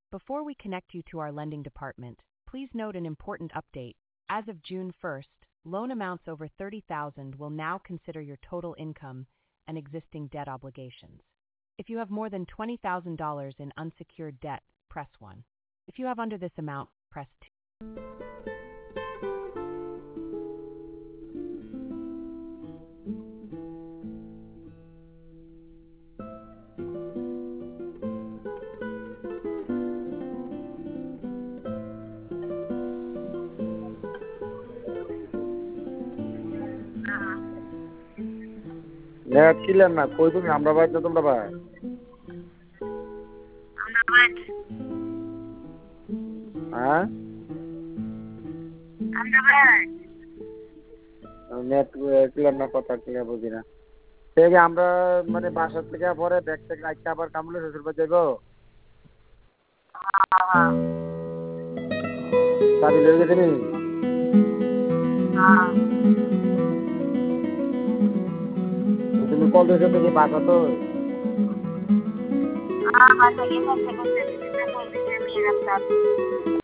Before we connect you to our lending department, please note an important update. As of June 1st, loan amounts over $30,000 will now consider your total income and existing debt obligations. If you have more than $20,000 in unsecured debt, press 1. If you have under this amount, press 2. Net clear না, কই তুমি? আমরা বাইর না তোমরা ভাই? হ্যাঁ, net clear না, কথা ক্লিয়ার বুঝি না। ঠিক আমরা মানে বাসা থেকে পরে ব্যাগ থেকে রাখতে আবার কামলে শ্বশুর বাড়ি যাইব। চাবি লয়ে গেছি নি? তুমি কল দিয়েছো তুমি বাসা তো?